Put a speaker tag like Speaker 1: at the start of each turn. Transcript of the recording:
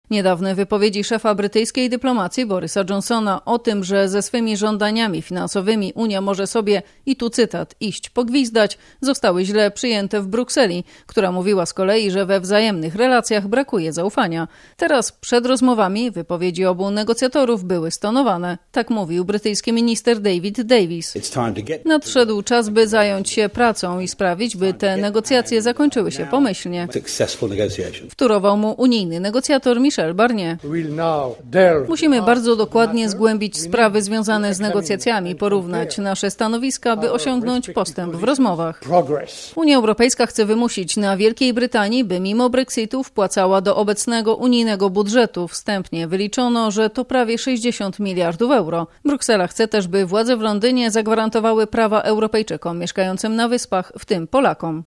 Speaker 1: Niedawne wypowiedzi szefa brytyjskiej dyplomacji Borisa Johnsona o tym, że ze swymi żądaniami finansowymi Unia może sobie, i tu cytat, iść pogwizdać, zostały źle przyjęte w Brukseli, która mówiła z kolei, że we wzajemnych relacjach brakuje zaufania. Teraz przed rozmowami wypowiedzi obu negocjatorów były stonowane. Tak mówił brytyjski minister David Davis. Nadszedł czas, by zająć się pracą i sprawić, by te negocjacje zakończyły się pomyślnie. Wtórował mu unijny negocjator Michel Barnier. Musimy bardzo dokładnie zgłębić sprawy związane z negocjacjami, porównać nasze stanowiska, by osiągnąć postęp w rozmowach. Unia Europejska chce wymusić na Wielkiej Brytanii, by mimo Brexitu wpłacała do obecnego unijnego budżetu. Wstępnie wyliczono, że to prawie 60 miliardów euro. Bruksela chce też, by władze w Londynie zagwarantowały prawa Europejczykom mieszkającym na wyspach, w tym Polakom.